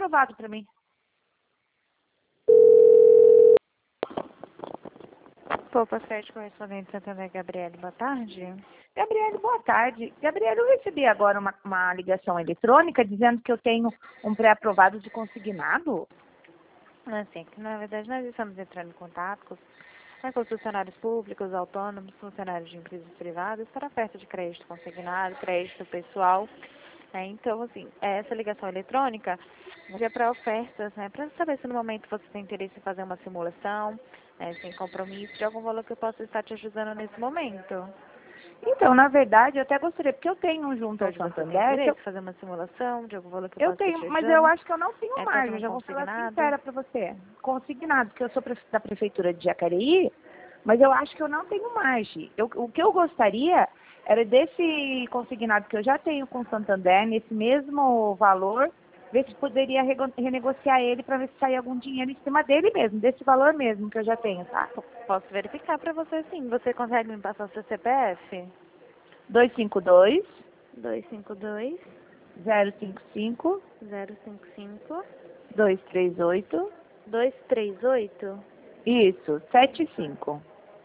pré-aprovado para mim. Poupa Sede, correspondente Santander, Gabriele, boa tarde. Gabriele, boa tarde. Gabriele, eu recebi agora uma ligação eletrônica dizendo que eu tenho um pré-aprovado de consignado. Assim, que na verdade nós estamos entrando em contato com os funcionários públicos, autônomos, funcionários de empresas privadas para oferta de crédito consignado, crédito pessoal. Então, assim, essa ligação eletrônica é para ofertas, né? Para saber se no momento você tem interesse em fazer uma simulação, sem compromisso, de algum valor que eu possa estar te ajudando nesse momento. Então, na verdade, eu até gostaria, porque eu tenho um junto ao Hoje você tem Santander. interesse em fazer uma simulação de algum valor que eu Eu possa estar tenho, te mas eu ajudando? acho que eu não tenho Fazer margem, um já vou falar consignado? sincera para você. Consignado, porque eu sou da prefeitura de Jacareí, mas eu acho que eu não tenho margem. O que eu gostaria era desse consignado que eu já tenho com o Santander, nesse mesmo valor, ver se poderia renegociar ele para ver se sair algum dinheiro em cima dele mesmo, desse valor mesmo que eu já tenho, tá? Posso verificar para você sim. Você consegue me passar o seu CPF? 252 252 055 055 238. 238 Isso, 75.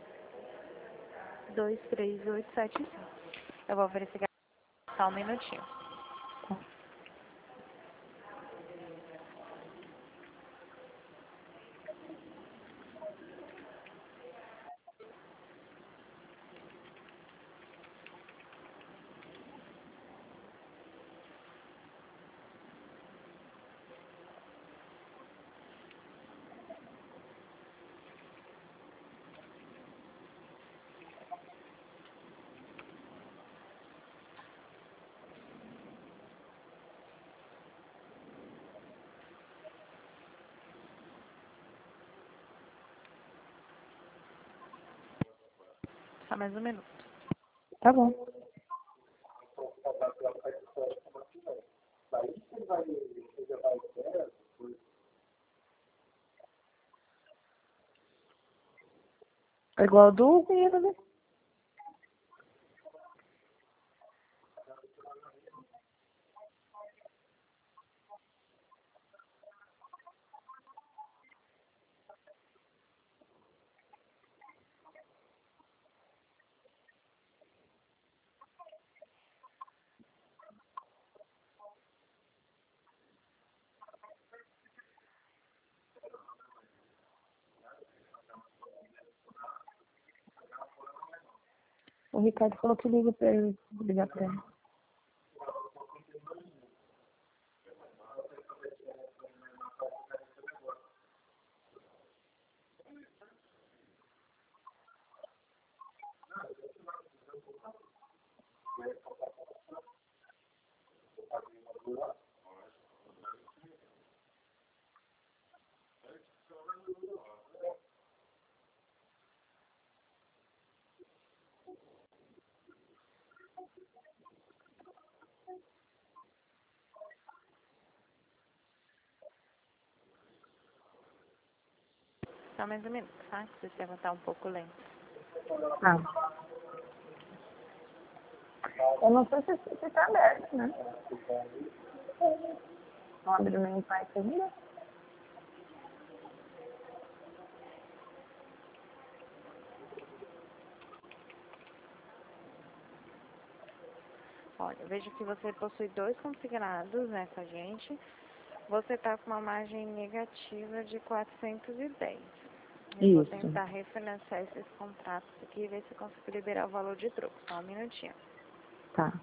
23875. Eu vou verificar só um minutinho. Só mais um minuto. Tá bom. É igual do Pinheiro, né? O Ricardo falou que liga pra ele, ligar pra ele. Só mais um minuto, tá? Se o sistema tá um pouco lento. Ah. Eu não sei se tá aberto, né? Não abre nenhum site ainda. Olha, eu vejo que você possui 2 consignados, né, com a gente. Você tá com uma margem negativa de 410. Eu vou Isso. tentar refinanciar esses contratos aqui e ver se eu consigo liberar o valor de troco. Só um minutinho. Tá.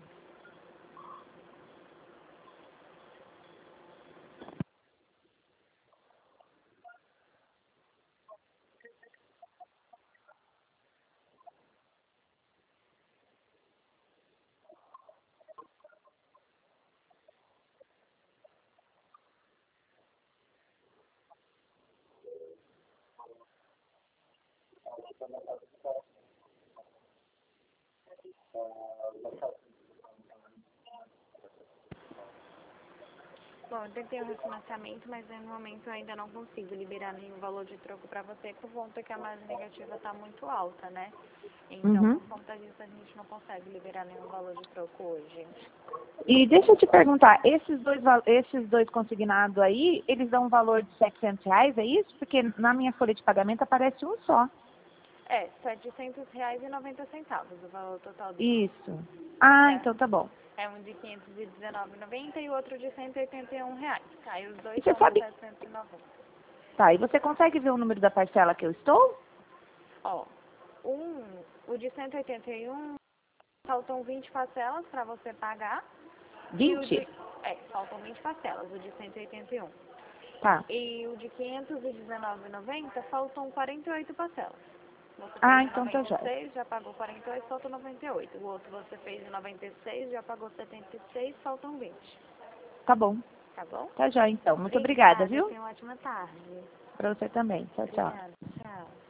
Bom, eu tentei o refinanciamento, mas no momento eu ainda não consigo liberar nenhum valor de troco para você, por conta que a margem negativa está muito alta, né? Então, Uhum. por conta disso, a gente não consegue liberar nenhum valor de troco hoje. E deixa eu te perguntar, esses dois consignados aí, eles dão um valor de R$ 700, é isso? Porque na minha folha de pagamento aparece um só. É, R$ 700,90 o valor total do Isso. Ah, é, então tá bom. é um de R$ 519,90 e o outro de R$ 181. Aí os dois E você somam sabe... 790. Tá, e você consegue ver o número da parcela que eu estou? Ó, o de 181, faltam 20 parcelas para você pagar. E o 20? de... faltam 20 parcelas, o de 181. Tá. E o de R$ 519,90, faltam 48 parcelas. Você fez Ah, de então tá jóia. 96, já pagou 48, faltam 98. O outro você fez de 96, já pagou 76, faltam 20. Tá bom. Tá bom? Tá jóia, então. Muito obrigada, Obrigada, viu? tenha uma ótima tarde. Pra você também. Tchau, tchau. Obrigada, tchau.